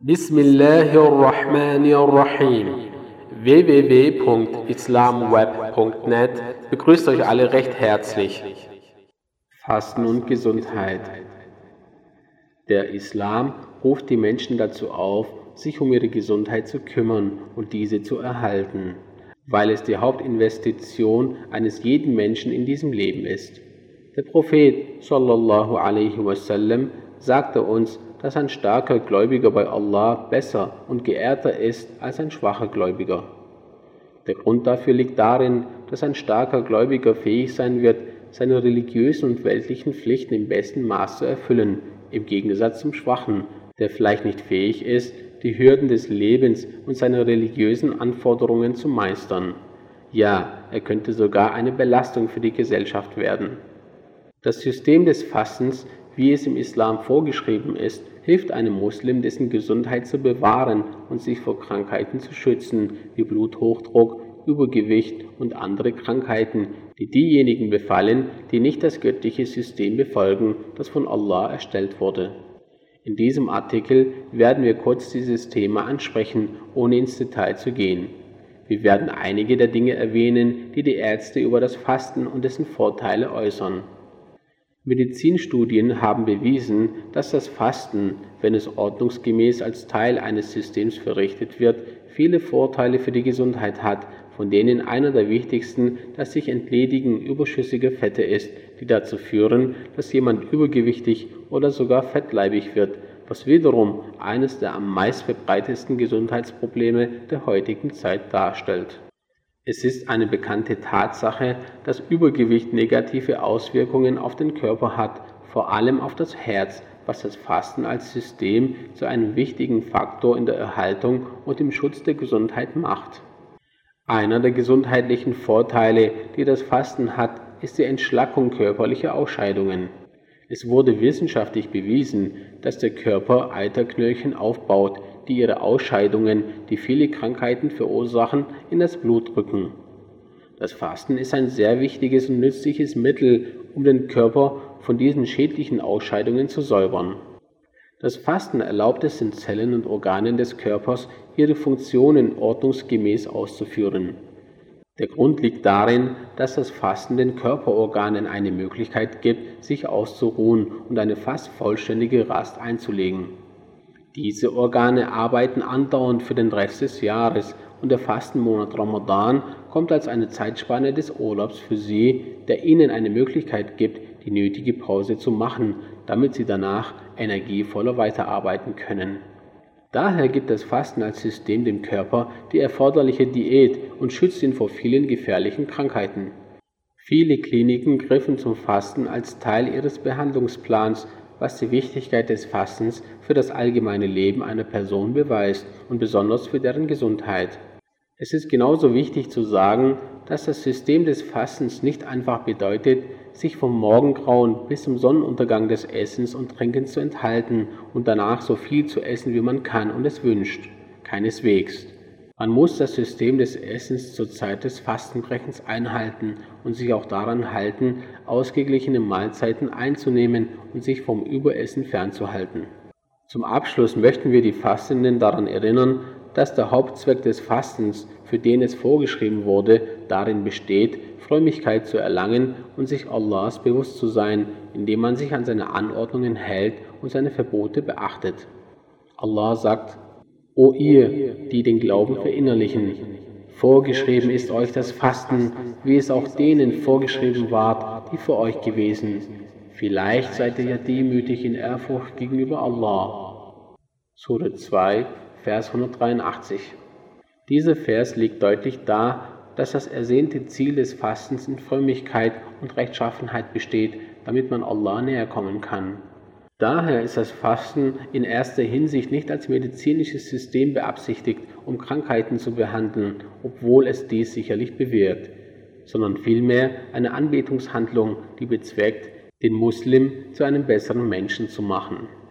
Bismillahirrahmanirrahim. www.islamweb.net begrüßt euch alle recht herzlich. Fasten und Gesundheit. Der Islam ruft die Menschen dazu auf, sich um ihre Gesundheit zu kümmern und diese zu erhalten, weil es die Hauptinvestition eines jeden Menschen in diesem Leben ist. Der Prophet sallallahu alaihi wasallam sagte uns, dass ein starker Gläubiger bei Allah besser und geehrter ist als ein schwacher Gläubiger. Der Grund dafür liegt darin, dass ein starker Gläubiger fähig sein wird, seine religiösen und weltlichen Pflichten im besten Maß zu erfüllen, im Gegensatz zum Schwachen, der vielleicht nicht fähig ist, die Hürden des Lebens und seine religiösen Anforderungen zu meistern. Ja, er könnte sogar eine Belastung für die Gesellschaft werden. Das System des Fastens, wie es im Islam vorgeschrieben ist, hilft einem Muslim, dessen Gesundheit zu bewahren und sich vor Krankheiten zu schützen, wie Bluthochdruck, Übergewicht und andere Krankheiten, die diejenigen befallen, die nicht das göttliche System befolgen, das von Allah erstellt wurde. In diesem Artikel werden wir kurz dieses Thema ansprechen, ohne ins Detail zu gehen. Wir werden einige der Dinge erwähnen, die die Ärzte über das Fasten und dessen Vorteile äußern. Medizinstudien haben bewiesen, dass das Fasten, wenn es ordnungsgemäß als Teil eines Systems verrichtet wird, viele Vorteile für die Gesundheit hat, von denen einer der wichtigsten das sich Entledigen überschüssiger Fette ist, die dazu führen, dass jemand übergewichtig oder sogar fettleibig wird, was wiederum eines der am meistverbreitetsten Gesundheitsprobleme der heutigen Zeit darstellt. Es ist eine bekannte Tatsache, dass Übergewicht negative Auswirkungen auf den Körper hat, vor allem auf das Herz, was das Fasten als System zu einem wichtigen Faktor in der Erhaltung und im Schutz der Gesundheit macht. Einer der gesundheitlichen Vorteile, die das Fasten hat, ist die Entschlackung körperlicher Ausscheidungen. Es wurde wissenschaftlich bewiesen, dass der Körper Eiterknöllchen aufbaut, die ihre Ausscheidungen, die viele Krankheiten verursachen, in das Blut drücken. Das Fasten ist ein sehr wichtiges und nützliches Mittel, um den Körper von diesen schädlichen Ausscheidungen zu säubern. Das Fasten erlaubt es den Zellen und Organen des Körpers, ihre Funktionen ordnungsgemäß auszuführen. Der Grund liegt darin, dass das Fasten den Körperorganen eine Möglichkeit gibt, sich auszuruhen und eine fast vollständige Rast einzulegen. Diese Organe arbeiten andauernd für den Rest des Jahres und der Fastenmonat Ramadan kommt als eine Zeitspanne des Urlaubs für sie, der ihnen eine Möglichkeit gibt, die nötige Pause zu machen, damit sie danach energievoller weiterarbeiten können. Daher gibt das Fasten als System dem Körper die erforderliche Diät und schützt ihn vor vielen gefährlichen Krankheiten. Viele Kliniken griffen zum Fasten als Teil ihres Behandlungsplans, was die Wichtigkeit des Fastens für das allgemeine Leben einer Person beweist und besonders für deren Gesundheit. Es ist genauso wichtig zu sagen, dass das System des Fastens nicht einfach bedeutet, sich vom Morgengrauen bis zum Sonnenuntergang des Essens und Trinkens zu enthalten und danach so viel zu essen, wie man kann und es wünscht. Keineswegs. Man muss das System des Essens zur Zeit des Fastenbrechens einhalten und sich auch daran halten, ausgeglichene Mahlzeiten einzunehmen und sich vom Überessen fernzuhalten. Zum Abschluss möchten wir die Fastenden daran erinnern, dass der Hauptzweck des Fastens, für den es vorgeschrieben wurde, darin besteht, Frömmigkeit zu erlangen und sich Allahs bewusst zu sein, indem man sich an seine Anordnungen hält und seine Verbote beachtet. Allah sagt: O ihr, die den Glauben verinnerlichen, vorgeschrieben ist euch das Fasten, wie es auch denen vorgeschrieben ward, die vor euch gewesen. Vielleicht seid ihr ja demütig in Ehrfurcht gegenüber Allah. Sure 2, Vers 183. Dieser Vers legt deutlich dar, dass das ersehnte Ziel des Fastens in Frömmigkeit und Rechtschaffenheit besteht, damit man Allah näher kommen kann. Daher ist das Fasten in erster Hinsicht nicht als medizinisches System beabsichtigt, um Krankheiten zu behandeln, obwohl es dies sicherlich bewirkt, sondern vielmehr eine Anbetungshandlung, die bezweckt, den Muslim zu einem besseren Menschen zu machen.